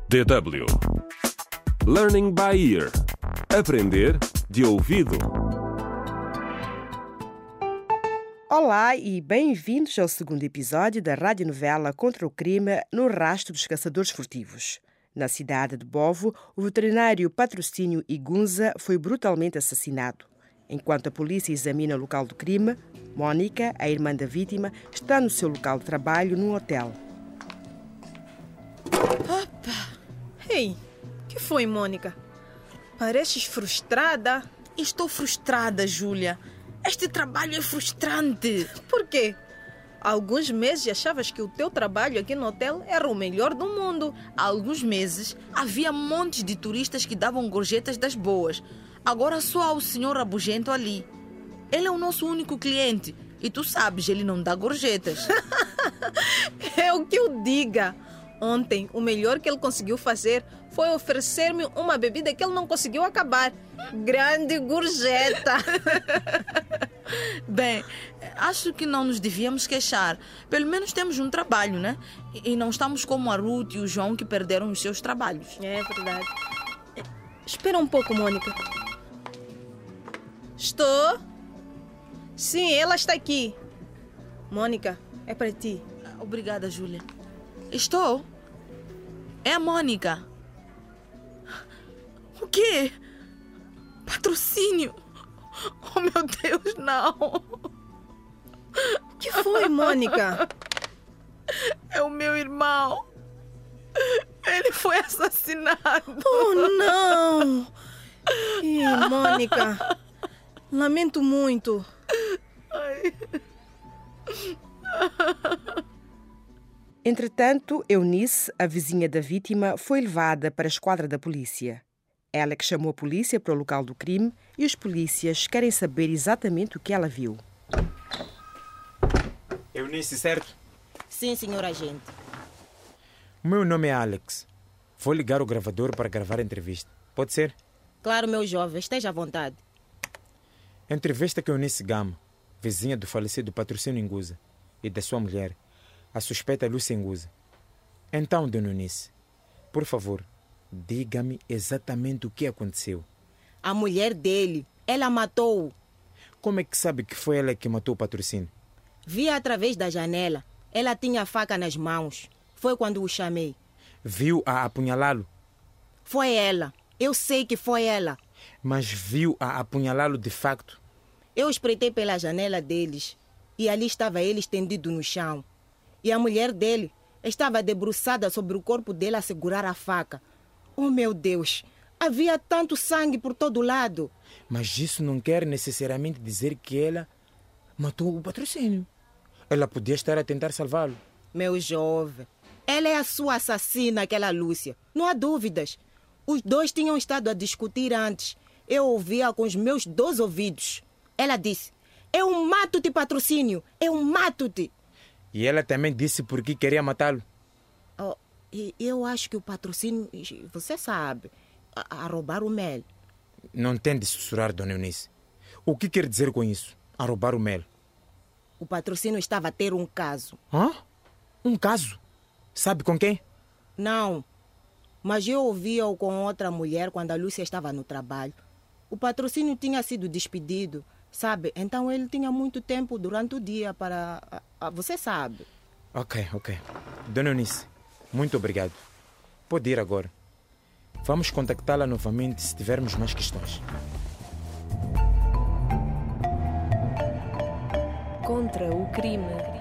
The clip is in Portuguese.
DW Learning by Ear. Aprender de ouvido. Olá e bem-vindos ao segundo episódio da radionovela Contra o Crime no Rastro dos Caçadores Furtivos. Na cidade de Bovo, o veterinário Patrocínio Igunza foi brutalmente assassinado. Enquanto a polícia examina o local do crime, Mônica, a irmã da vítima, está no seu local de trabalho num hotel. Opa! Ei, que foi, Mônica? Pareces frustrada? Estou frustrada, Júlia. Este trabalho é frustrante. Por quê? Há alguns meses achavas que o teu trabalho aqui no hotel era o melhor do mundo. Há alguns meses havia montes de turistas que davam gorjetas das boas. Agora só há o senhor rabugento ali. Ele é o nosso único cliente e tu sabes, ele não dá gorjetas. É o que eu diga. Ontem, o melhor que ele conseguiu fazer foi oferecer-me uma bebida que ele não conseguiu acabar. Grande gorjeta! Bem, acho que não nos devíamos queixar. Pelo menos temos um trabalho, né? E não estamos como a Ruth e o João que perderam os seus trabalhos. É verdade. Espera um pouco, Mônica. Estou? Sim, ela está aqui. Mônica, é para ti. Obrigada, Júlia. Estou? É a Mônica. O quê? Patrocínio? Oh, meu Deus, não. O que foi, Mônica? É o meu irmão. Ele foi assassinado. Oh, não. Ih, Mônica. Lamento muito. Ai. Entretanto, Eunice, a vizinha da vítima, foi levada para a esquadra da polícia. Ela que chamou a polícia para o local do crime e os polícias querem saber exatamente o que ela viu. Eunice, certo? Sim, senhor agente. O meu nome é Alex. Vou ligar o gravador para gravar a entrevista. Pode ser? Claro, meu jovem, esteja à vontade. A entrevista com Eunice Gama, vizinha do falecido Patrocínio Inguza, e da sua mulher, a suspeita Lúcia Inguza. Então, dona Eunice, por favor, diga-me exatamente o que aconteceu. A mulher dele, ela matou-o. Como é que sabe que foi ela que matou o Patrocínio? Vi através da janela. Ela tinha a faca nas mãos. Foi quando o chamei. Viu-a apunhalá-lo? Foi ela. Eu sei que foi ela. Mas viu-a apunhalá-lo de facto? Eu espreitei pela janela deles e ali estava ele estendido no chão. E a mulher dele estava debruçada sobre o corpo dele a segurar a faca. Oh, meu Deus! Havia tanto sangue por todo lado. Mas isso não quer necessariamente dizer que ela matou o Patrocínio. Ela podia estar a tentar salvá-lo. Meu jovem, ela é a sua assassina, aquela Lúcia. Não há dúvidas. Os dois tinham estado a discutir antes. Eu ouvia com os meus 2 ouvidos. Ela disse, eu mato-te, Patrocínio, eu mato-te. E ela também disse por que queria matá-lo. Oh, eu acho que o Patrocínio, você sabe, a roubar o mel. Não tem de sussurrar, dona Eunice. O que quer dizer com isso? A roubar o mel? O Patrocínio estava a ter um caso. Hã? Um caso? Sabe com quem? Não, mas eu ouvia-o com outra mulher quando a Lúcia estava no trabalho. O Patrocínio tinha sido despedido, sabe? Então ele tinha muito tempo durante o dia para... Você sabe. Ok. Dona Eunice, muito obrigado. Pode ir agora. Vamos contactá-la novamente se tivermos mais questões. Contra o crime.